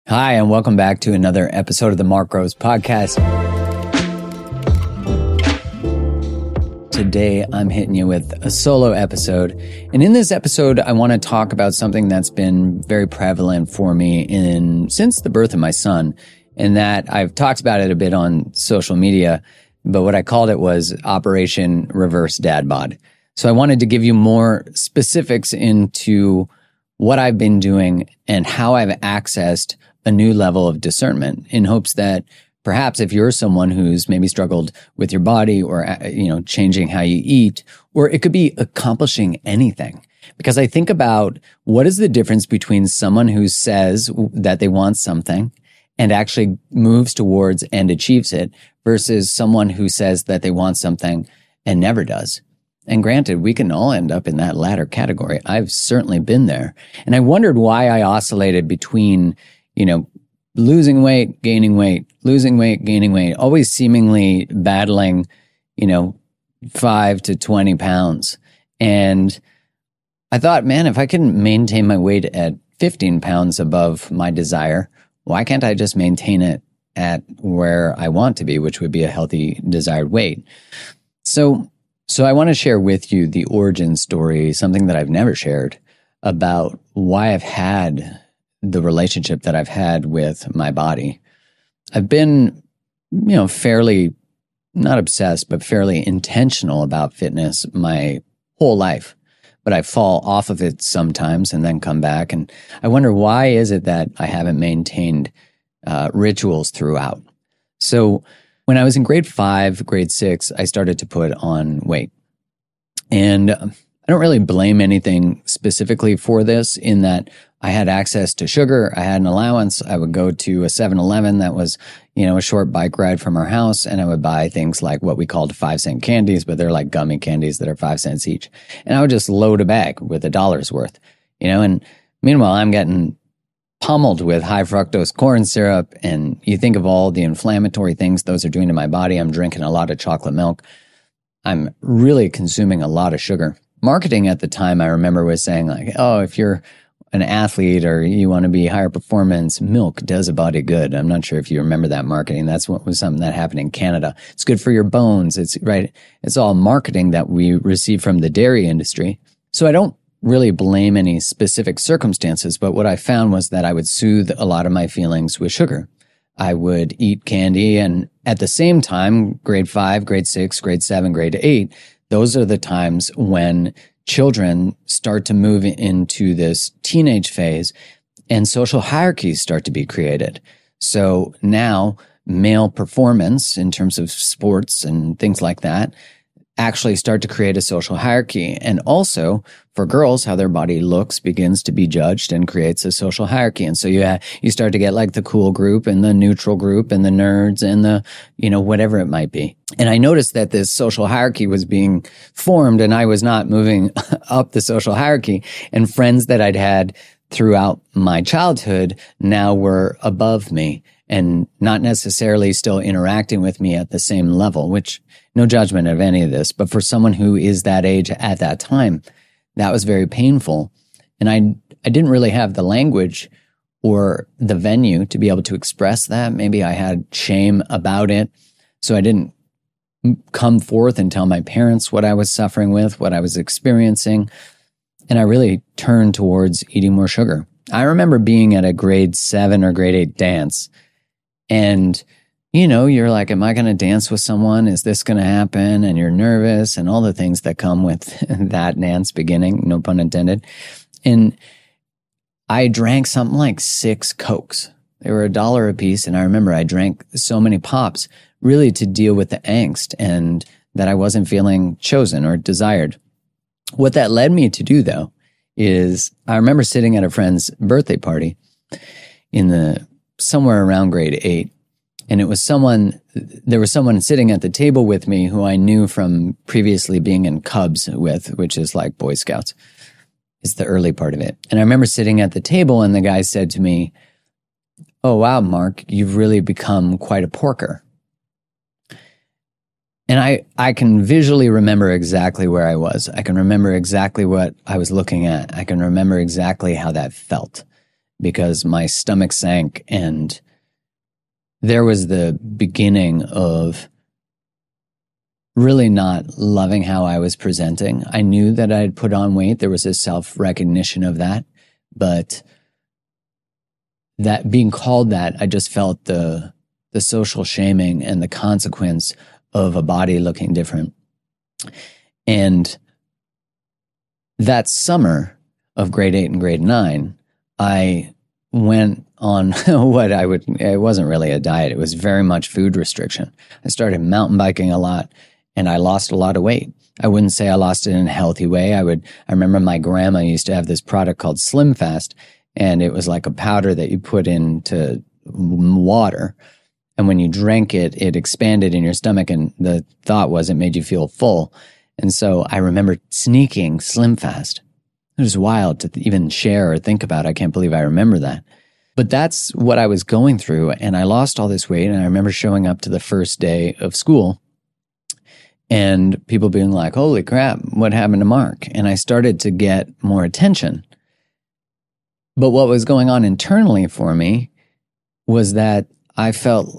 Hi, and welcome back to another episode of the Mark Groves Podcast. Today, I'm hitting you with a solo episode. And in this episode, I want to talk about something that's been very prevalent for me since the birth of my son, and that I've talked about it a bit on social media, but what I called it was Operation Reverse Dad Bod. So I wanted to give you more specifics into what I've been doing and how I've accessed a new level of discernment in hopes that perhaps if you're someone who's maybe struggled with your body or, changing how you eat, or it could be accomplishing anything. Because I think about what is the difference between someone who says that they want something and actually moves towards and achieves it versus someone who says that they want something and never does. And granted, we can all end up in that latter category. I've certainly been there. And I wondered why I oscillated between losing weight, gaining weight, losing weight, gaining weight, always seemingly battling, 5 to 20 pounds. And I thought, man, if I can maintain my weight at 15 pounds above my desire, why can't I just maintain it at where I want to be, which would be a healthy desired weight? So I want to share with you the origin story, something that I've never shared about why I've had the relationship that I've had with my body. I've been, fairly, not obsessed, but fairly intentional about fitness my whole life. But I fall off of it sometimes and then come back. And I wonder, why is it that I haven't maintained rituals throughout? So when I was in grade 5, grade 6, I started to put on weight. And I don't really blame anything specifically for this, in that I had access to sugar. I had an allowance. I would go to a 7-Eleven that was, a short bike ride from our house, and I would buy things like what we called 5-cent candies, but they're like gummy candies that are 5 cents each. And I would just load a bag with $1's worth, and meanwhile, I'm getting pummeled with high fructose corn syrup. And you think of all the inflammatory things those are doing to my body. I'm drinking a lot of chocolate milk. I'm really consuming a lot of sugar. Marketing at the time, I remember, was saying like, oh, if you're an athlete or you want to be higher performance, milk does a body good. I'm not sure if you remember that marketing. That's what was something that happened in Canada. It's good for your bones. It's right. It's all marketing that we receive from the dairy industry. So I don't really blame any specific circumstances, but what I found was that I would soothe a lot of my feelings with sugar. I would eat candy, and at the same time, grade 5, grade 6, grade 7, grade 8, those are the times when children start to move into this teenage phase and social hierarchies start to be created. So now male performance in terms of sports and things like that actually start to create a social hierarchy. And also for girls, how their body looks begins to be judged and creates a social hierarchy. And so you start to get like the cool group and the neutral group and the nerds and the, whatever it might be. And I noticed that this social hierarchy was being formed, and I was not moving up the social hierarchy. And friends that I'd had throughout my childhood now were above me and not necessarily still interacting with me at the same level, which, no judgment of any of this, but for someone who is that age at that time, that was very painful. And I didn't really have the language or the venue to be able to express that. Maybe I had shame about it. So I didn't come forth and tell my parents what I was suffering with, what I was experiencing. And I really turned towards eating more sugar. I remember being at a grade 7 or grade 8 dance, and you're like, am I going to dance with someone? Is this going to happen? And you're nervous and all the things that come with that dance beginning, no pun intended. And I drank something like 6 Cokes. They were $1 a piece. And I remember I drank so many pops really to deal with the angst and that I wasn't feeling chosen or desired. What that led me to do, though, is I remember sitting at a friend's birthday party somewhere around grade 8. And there was someone sitting at the table with me who I knew from previously being in Cubs with, which is like Boy Scouts. It's the early part of it. And I remember sitting at the table, and the guy said to me, "Oh, wow, Mark, you've really become quite a porker." And I can visually remember exactly where I was. I can remember exactly what I was looking at. I can remember exactly how that felt. because my stomach sank, and there was the beginning of really not loving how I was presenting. I knew that I had put on weight. There was a self-recognition of that, but that being called that, I just felt the social shaming and the consequence of a body looking different. And that summer of grade 8 and grade 9, I went on it wasn't really a diet. It was very much food restriction. I started mountain biking a lot, and I lost a lot of weight. I wouldn't say I lost it in a healthy way. I remember my grandma used to have this product called Slim Fast, and it was like a powder that you put into water. And when you drank it, it expanded in your stomach, and the thought was it made you feel full. And so I remember sneaking Slim Fast. It was wild to even share or think about. I can't believe I remember that. But that's what I was going through, and I lost all this weight, and I remember showing up to the first day of school, and people being like, holy crap, what happened to Mark? And I started to get more attention. But what was going on internally for me was that I felt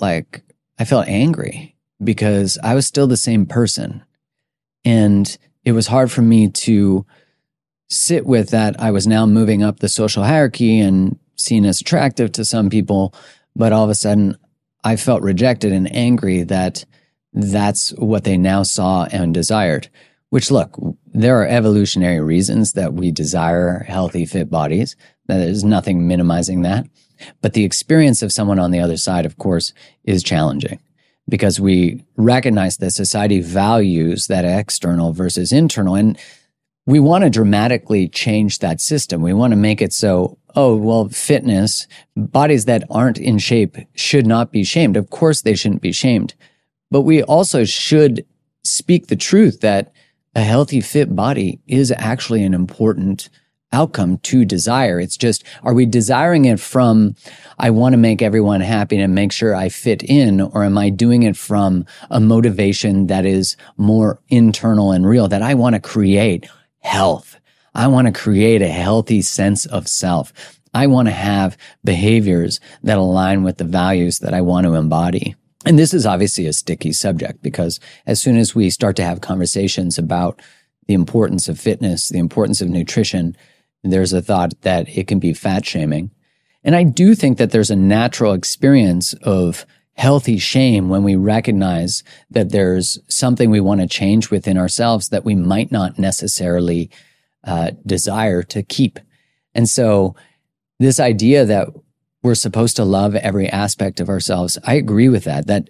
angry because I was still the same person. And it was hard for me to sit with that. I was now moving up the social hierarchy and seen as attractive to some people. But all of a sudden, I felt rejected and angry that that's what they now saw and desired. Which, look, there are evolutionary reasons that we desire healthy, fit bodies. There's nothing minimizing that. But the experience of someone on the other side, of course, is challenging because we recognize that society values that external versus internal. And we want to dramatically change that system. We want to make it so, fitness, bodies that aren't in shape should not be shamed. Of course, they shouldn't be shamed. But we also should speak the truth that a healthy, fit body is actually an important outcome to desire. It's just, are we desiring it from, I want to make everyone happy and make sure I fit in, or am I doing it from a motivation that is more internal and real, that I want to create health? I want to create a healthy sense of self. I want to have behaviors that align with the values that I want to embody. And this is obviously a sticky subject because as soon as we start to have conversations about the importance of fitness, the importance of nutrition, there's a thought that it can be fat shaming. And I do think that there's a natural experience of healthy shame when we recognize that there's something we want to change within ourselves that we might not necessarily desire to keep. And so this idea that we're supposed to love every aspect of ourselves, I agree with that, that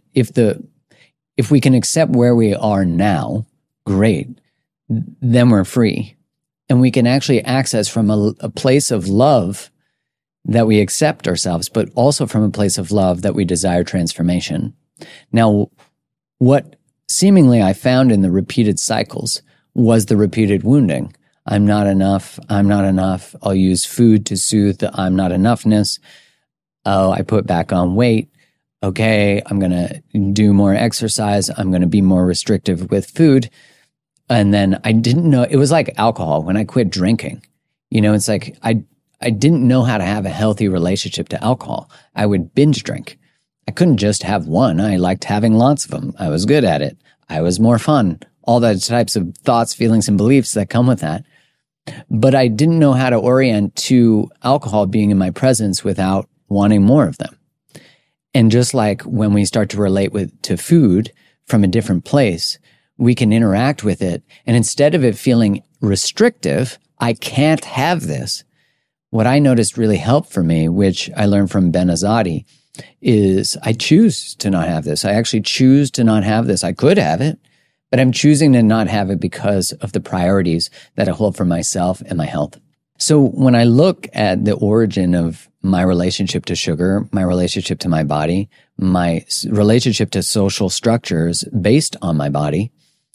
if we can accept where we are now, great, then we're free. And we can actually access from a place of love that we accept ourselves, but also from a place of love that we desire transformation. Now, what seemingly I found in the repeated cycles was the repeated wounding. I'm not enough. I'm not enough. I'll use food to soothe the I'm not enoughness. Oh, I put back on weight. Okay, I'm going to do more exercise. I'm going to be more restrictive with food. And then I didn't know, it was like alcohol when I quit drinking. It's like I didn't know how to have a healthy relationship to alcohol. I would binge drink. I couldn't just have one. I liked having lots of them. I was good at it. I was more fun. All the types of thoughts, feelings, and beliefs that come with that. But I didn't know how to orient to alcohol being in my presence without wanting more of them. And just like when we start to relate to food from a different place, we can interact with it. And instead of it feeling restrictive, I can't have this. What I noticed really helped for me, which I learned from Ben Azadi, is I choose to not have this. I actually choose to not have this. I could have it, but I'm choosing to not have it because of the priorities that I hold for myself and my health. So when I look at the origin of my relationship to sugar, my relationship to my body, my relationship to social structures based on my body,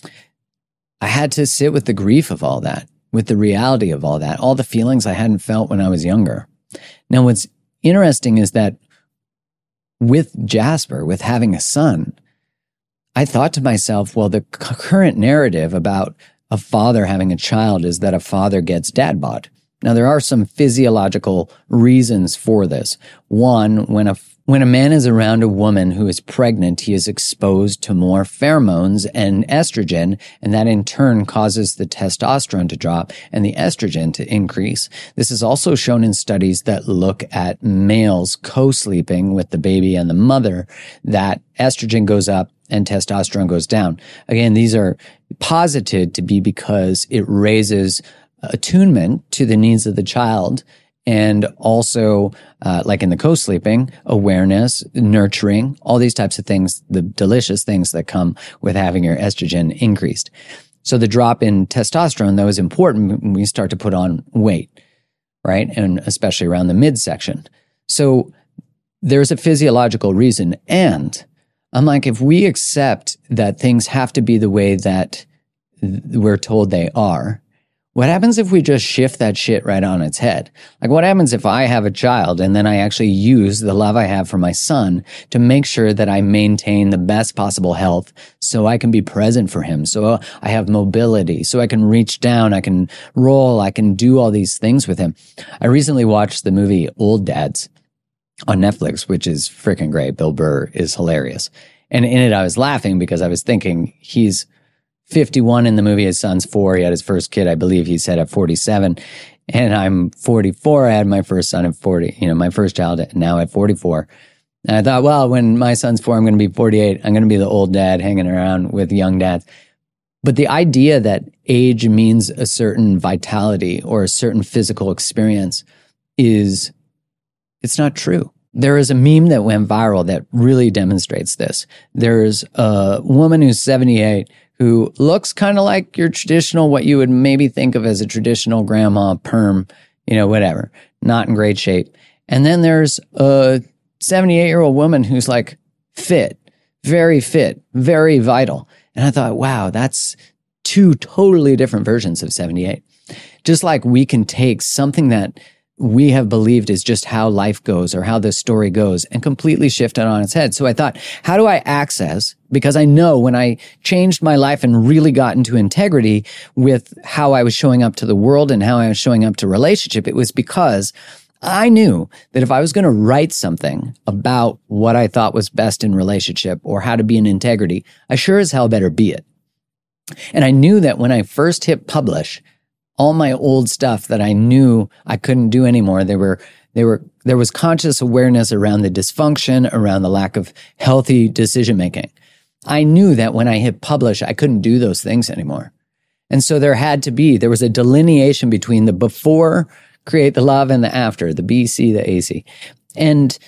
I had to sit with the grief of all that, with the reality of all that, all the feelings I hadn't felt when I was younger. Now, what's interesting is that with Jasper, with having a son, I thought to myself, well, the current narrative about a father having a child is that a father gets dad bod. Now, there are some physiological reasons for this. One, when a man is around a woman who is pregnant, he is exposed to more pheromones and estrogen, and that in turn causes the testosterone to drop and the estrogen to increase. This is also shown in studies that look at males co-sleeping with the baby and the mother, that estrogen goes up and testosterone goes down. Again, these are posited to be because it raises attunement to the needs of the child, and also, like in the co-sleeping, awareness, nurturing, all these types of things, the delicious things that come with having your estrogen increased. So the drop in testosterone, though, is important when we start to put on weight, right? And especially around the midsection. So there's a physiological reason. And I'm like, if we accept that things have to be the way that we're told they are, what happens if we just shift that shit right on its head? Like, what happens if I have a child and then I actually use the love I have for my son to make sure that I maintain the best possible health so I can be present for him, so I have mobility, so I can reach down, I can roll, I can do all these things with him. I recently watched the movie Old Dads on Netflix, which is freaking great. Bill Burr is hilarious. And in it, I was laughing because I was thinking he's 51 in the movie. His son's 4. He had his first kid, I believe he said, at 47. And I'm 44. I had my first son at 40, my first child now at 44. And I thought, well, when my son's 4, I'm going to be 48. I'm going to be the old dad hanging around with young dads. But the idea that age means a certain vitality or a certain physical experience it's not true. There is a meme that went viral that really demonstrates this. There's a woman who's 78 who looks kind of like your traditional, what you would maybe think of as a traditional grandma perm, whatever, not in great shape. And then there's a 78-year-old woman who's like fit, very vital. And I thought, wow, that's two totally different versions of 78. Just like we can take something that we have believed is just how life goes or how the story goes and completely shift it on its head. So I thought, how do I access? Because I know when I changed my life and really got into integrity with how I was showing up to the world and how I was showing up to relationship, it was because I knew that if I was going to write something about what I thought was best in relationship or how to be in integrity, I sure as hell better be it. And I knew that when I first hit publish, all my old stuff that I knew I couldn't do anymore, there was conscious awareness around the dysfunction, around the lack of healthy decision making. I knew that when I hit publish, I couldn't do those things anymore. And so there was a delineation between the before, create the love, and the after, the BC, the AC. And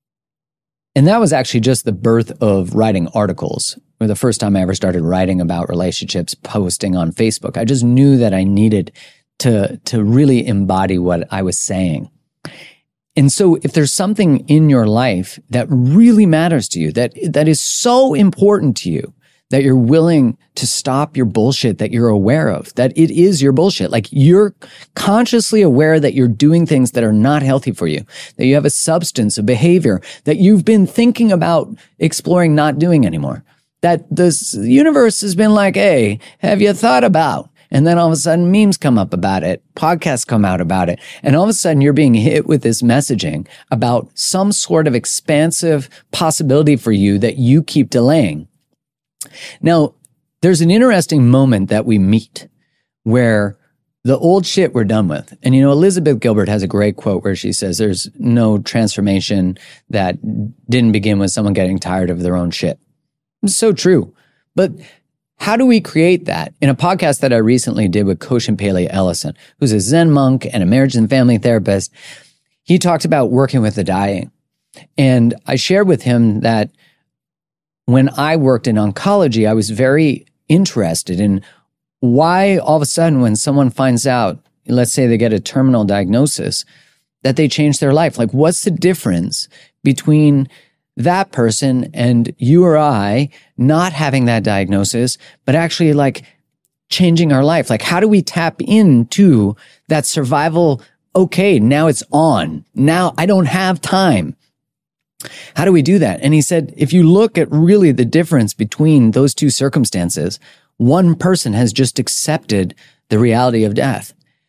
that was actually just the birth of writing articles. Or the first time I ever started writing about relationships, posting on Facebook. I just knew that I needed to really embody what I was saying. And so if there's something in your life that really matters to you, that is so important to you, that you're willing to stop your bullshit that you're aware of, that it is your bullshit. Like you're consciously aware that you're doing things that are not healthy for you, that you have a substance, a behavior that you've been thinking about exploring not doing anymore. That this universe has been like, hey, have you thought about? And then all of a sudden memes come up about it, podcasts come out about it. And all of a sudden you're being hit with this messaging about some sort of expansive possibility for you that you keep delaying. Now, there's an interesting moment that we meet where the old shit we're done with. And Elizabeth Gilbert has a great quote where she says there's no transformation that didn't begin with someone getting tired of their own shit. It's so true. But how do we create that? In a podcast that I recently did with Koshin Paley Ellison, who's a Zen monk and a marriage and family therapist, he talked about working with the dying. And I shared with him that when I worked in oncology, I was very interested in why all of a sudden when someone finds out, let's say they get a terminal diagnosis, that they change their life. Like, what's the difference between that person and you or I not having that diagnosis, but actually like changing our life? Like, how do we tap into that survival? Okay, now it's on. Now I don't have time. How do we do that? And he said, if you look at really the difference between those two circumstances, one person has just accepted the reality of death.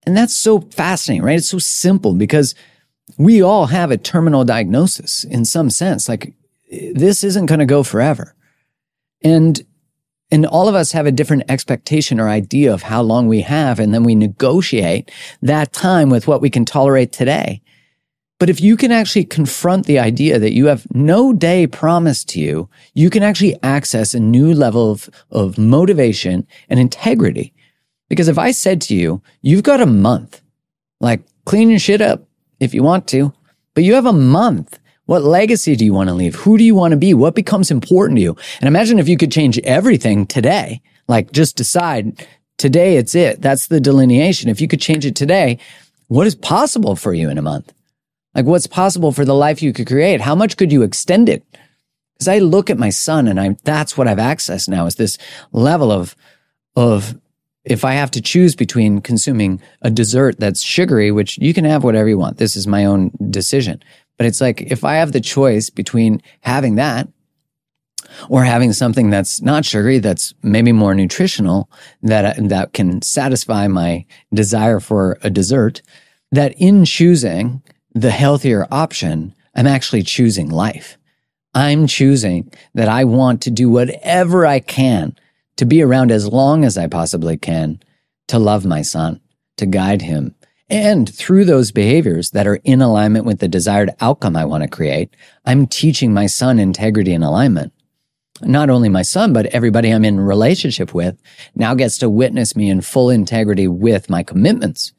And that's so fascinating, right? It's so simple because we all have a terminal diagnosis in some sense. Like, this isn't going to go forever. And all of us have a different expectation or idea of how long we have, and then we negotiate that time with what we can tolerate today. But if you can actually confront the idea that you have no day promised to you, you can actually access a new level of motivation and integrity. Because if I said to you, you've got a month, like, clean your shit up if you want to, but you have a month. What legacy do you want to leave? Who do you want to be? What becomes important to you? And imagine if you could change everything today, like just decide today it's it. That's the delineation. If you could change it today, what is possible for you in a month? Like, what's possible for the life you could create? How much could you extend it? Because I look at my son and that's what I've accessed now, is this level of if I have to choose between consuming a dessert that's sugary, which you can have whatever you want. This is my own decision. But it's like, if I have the choice between having that or having something that's not sugary, that's maybe more nutritional, that can satisfy my desire for a dessert, that in choosing the healthier option, I'm actually choosing life. I'm choosing that I want to do whatever I can to be around as long as I possibly can, to love my son, to guide him. And through those behaviors that are in alignment with the desired outcome I want to create, I'm teaching my son integrity and alignment. Not only my son, but everybody I'm in relationship with now gets to witness me in full integrity with my commitments.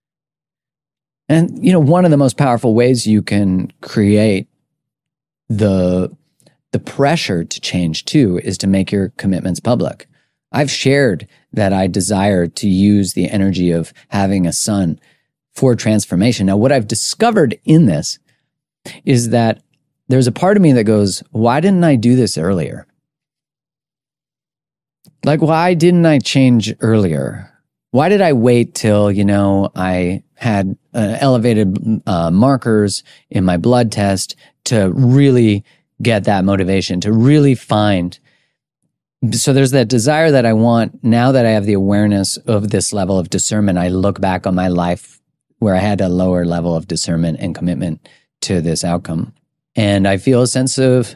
And, one of the most powerful ways you can create the pressure to change too is to make your commitments public. I've shared that I desire to use the energy of having a son for transformation. Now, what I've discovered in this is that there's a part of me that goes, why didn't I do this earlier? Like, why didn't I change earlier? Why did I wait till, I had elevated markers in my blood test to really get that motivation, to really find? So there's that desire that I want. Now that I have the awareness of this level of discernment, I look back on my life where I had a lower level of discernment and commitment to this outcome. And I feel a sense of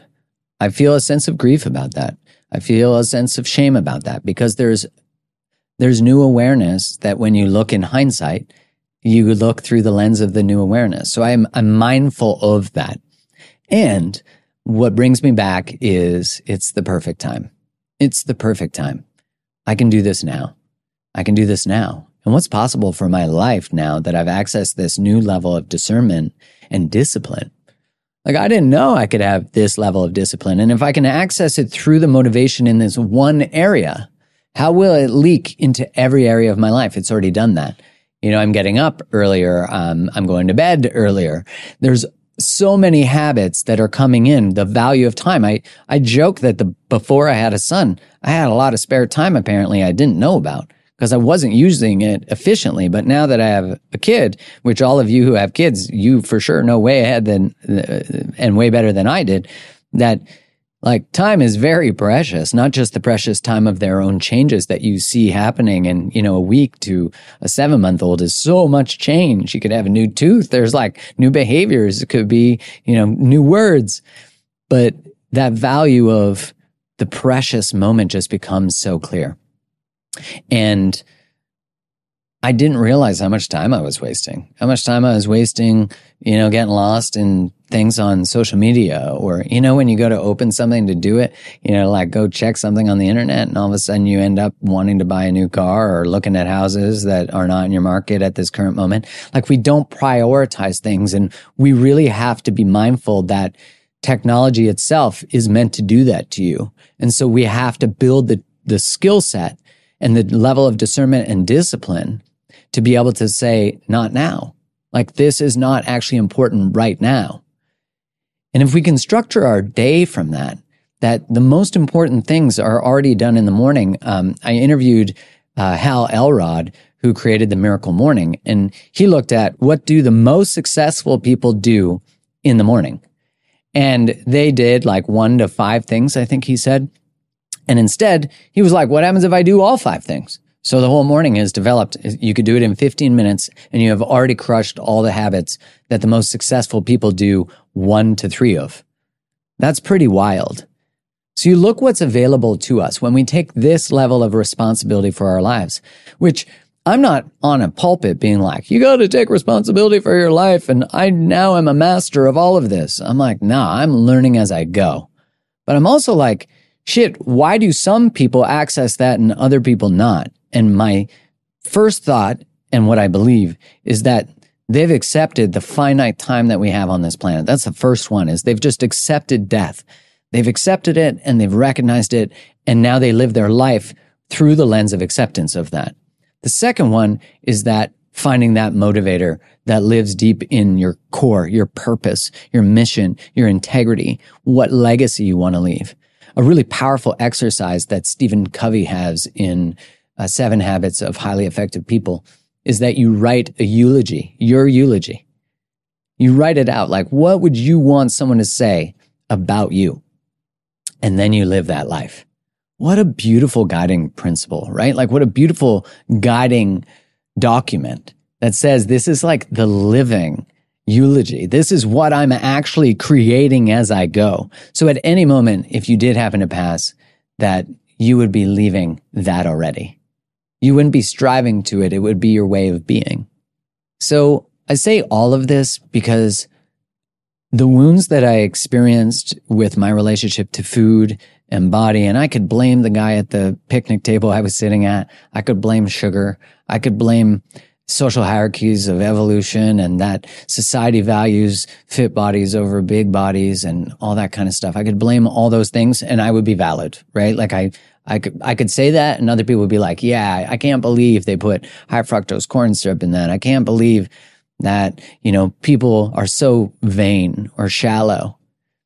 grief about that. I feel a sense of shame about that, because there's new awareness that when you look in hindsight, you look through the lens of the new awareness. So I'm mindful of that. And what brings me back is, it's the perfect time. It's the perfect time. I can do this now. I can do this now. And what's possible for my life now that I've accessed this new level of discernment and discipline? Like, I didn't know I could have this level of discipline. And if I can access it through the motivation in this one area, how will it leak into every area of my life? It's already done that. I'm getting up earlier. I'm going to bed earlier. There's so many habits that are coming in. The value of time. I joke that before I had a son, I had a lot of spare time apparently I didn't know about, because I wasn't using it efficiently. But now that I have a kid, which all of you who have kids, you for sure know way ahead and way better than I did, that like, time is very precious, not just the precious time of their own changes that you see happening in, a week to a 7-month-old is so much change. You could have a new tooth. There's like new behaviors. It could be, new words. But that value of the precious moment just becomes so clear. And I didn't realize how much time I was wasting, getting lost in things on social media, or, when you go to open something to do it, like go check something on the internet, and all of a sudden you end up wanting to buy a new car or looking at houses that are not in your market at this current moment. Like, we don't prioritize things, and we really have to be mindful that technology itself is meant to do that to you. And so we have to build the skill set and the level of discernment and discipline to be able to say, not now. Like, this is not actually important right now. And if we can structure our day from that the most important things are already done in the morning. I interviewed Hal Elrod, who created the Miracle Morning, and he looked at what do the most successful people do in the morning. And they did like 1 to 5 things, I think he said. And instead, he was like, what happens if I do all 5 things? So the whole morning is developed. You could do it in 15 minutes and you have already crushed all the habits that the most successful people do 1 to 3 of. That's pretty wild. So you look what's available to us when we take this level of responsibility for our lives, which I'm not on a pulpit being like, you got to take responsibility for your life and I now am a master of all of this. I'm like, nah, I'm learning as I go. But I'm also like, shit, why do some people access that and other people not? And my first thought, and what I believe, is that they've accepted the finite time that we have on this planet. That's the first one, is they've just accepted death. They've accepted it and they've recognized it, and now they live their life through the lens of acceptance of that. The second one is that finding that motivator that lives deep in your core, your purpose, your mission, your integrity, what legacy you want to leave. A really powerful exercise that Stephen Covey has in 7 Habits of Highly Effective People is that you write a eulogy, your eulogy. You write it out. Like, what would you want someone to say about you? And then you live that life. What a beautiful guiding principle, right? Like, what a beautiful guiding document that says this is like the living eulogy. This is what I'm actually creating as I go. So at any moment, if you did happen to pass, that you would be leaving that already. You wouldn't be striving to it. It would be your way of being. So I say all of this because the wounds that I experienced with my relationship to food and body, and I could blame the guy at the picnic table I was sitting at. I could blame sugar. I could blame social hierarchies of evolution and that society values fit bodies over big bodies and all that kind of stuff. I could blame all those things and I would be valid, right? Like I could say that and other people would be like, yeah, I can't believe they put high fructose corn syrup in that. I can't believe that, people are so vain or shallow.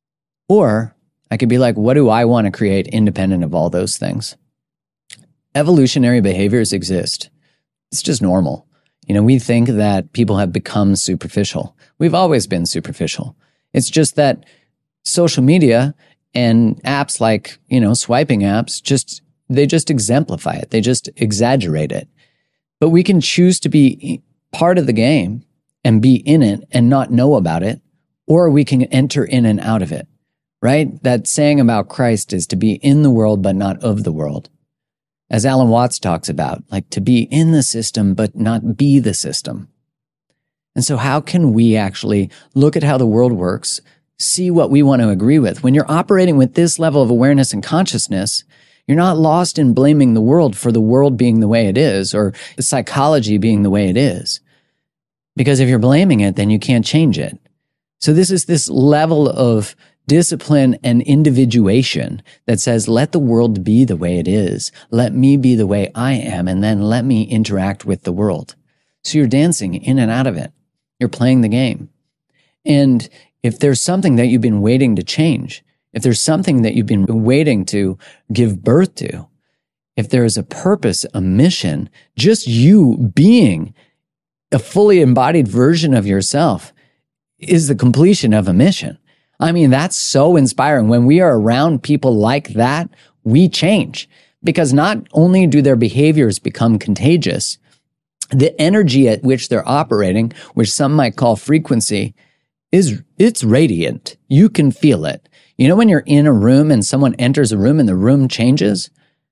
Or I could be like, what do I want to create independent of all those things? Evolutionary behaviors exist. It's just normal. We think that people have become superficial. We've always been superficial. It's just that social media and apps like, swiping apps, they just exemplify it. They just exaggerate it. But we can choose to be part of the game and be in it and not know about it, or we can enter in and out of it, right? That saying about Christ is to be in the world, but not of the world. As Alan Watts talks about, like to be in the system, but not be the system. And so how can we actually look at how the world works, see what we want to agree with? When you're operating with this level of awareness and consciousness, you're not lost in blaming the world for the world being the way it is or the psychology being the way it is. Because if you're blaming it, then you can't change it. So this is this level of discipline and individuation that says, let the world be the way it is. Let me be the way I am, and then let me interact with the world. So you're dancing in and out of it. You're playing the game. And if there's something that you've been waiting to change, if there's something that you've been waiting to give birth to, if there is a purpose, a mission, just you being a fully embodied version of yourself is the completion of a mission. I mean, that's so inspiring. When we are around people like that, we change. Because not only do their behaviors become contagious, the energy at which they're operating, which some might call frequency, it's radiant. You can feel it. When you're in a room and someone enters a room and the room changes?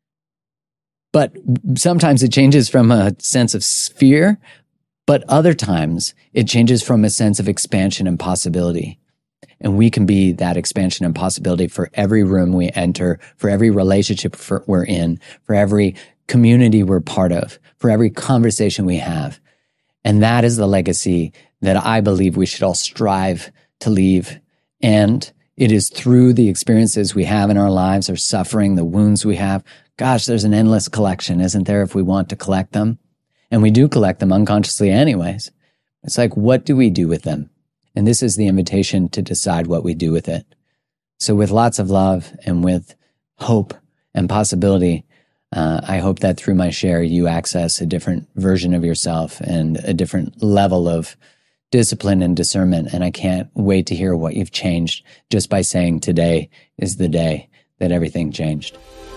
But sometimes it changes from a sense of fear, but other times it changes from a sense of expansion and possibility. And we can be that expansion and possibility for every room we enter, for every relationship we're in, for every community we're part of, for every conversation we have. And that is the legacy that I believe we should all strive to leave. And it is through the experiences we have in our lives, our suffering, the wounds we have. Gosh, there's an endless collection, isn't there, if we want to collect them? And we do collect them unconsciously anyways. It's like, what do we do with them? And this is the invitation to decide what we do with it. So with lots of love and with hope and possibility, I hope that through my share, you access a different version of yourself and a different level of discipline and discernment. And I can't wait to hear what you've changed just by saying today is the day that everything changed.